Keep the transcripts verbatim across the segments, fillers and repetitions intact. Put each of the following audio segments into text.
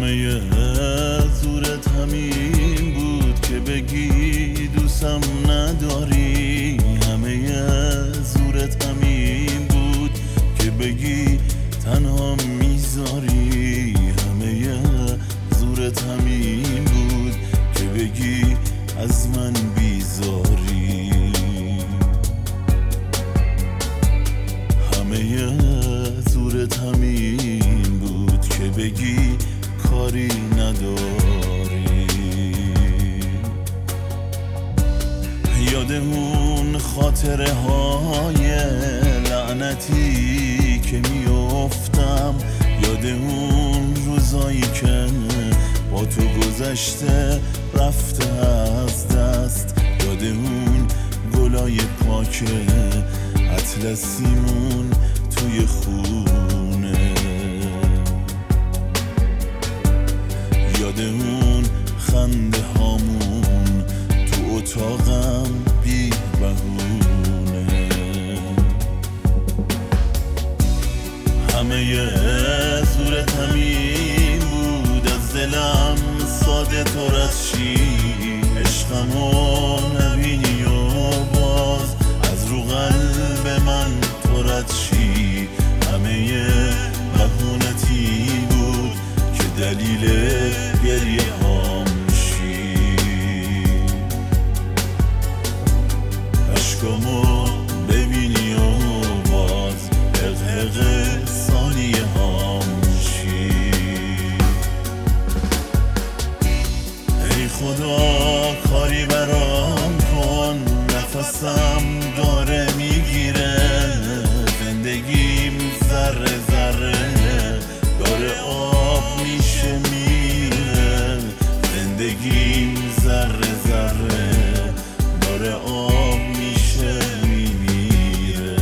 همه زورت همین بود که بگی دوستم نداری. همه زورت همین بود که بگی تنها میذاری. همه زورت همین بود که بگی از من بیزاری. همه زورت همین بود که بگی کاری نداری. یاد اون خاطره های لعنتی که میافتم، یاد اون روزایی که با تو گذشته رفته از دست، یاد اون گلای پاک اطلسیمون توی خونه، یاد اون خنده هامون تو اتاقم بی بهونه. همه صورت همین بود، از دلم ساده تو رد شی، عشقمو نبینی و باز از رو قلب من تو رد شی. همه بهونتی بود که دلیل گریه هام شی. عشقمو ببینی و باز حقحق ثانیه هام شی. ای خدا کاری برام کن، نفسم داره میگیره، زندگیم ذره ذره داره آب میشه میره. زندگیم ذره ذره داره آب میشه میمیره.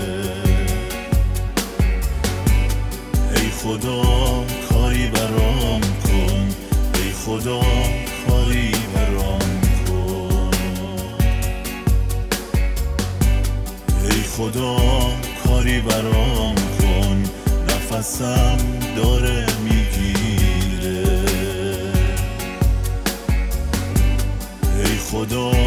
ای خدا کاری برام کن، ای خدا کاری برام کن. ای خدا کاری برام کن، نفسم داره میگیره. ای خدا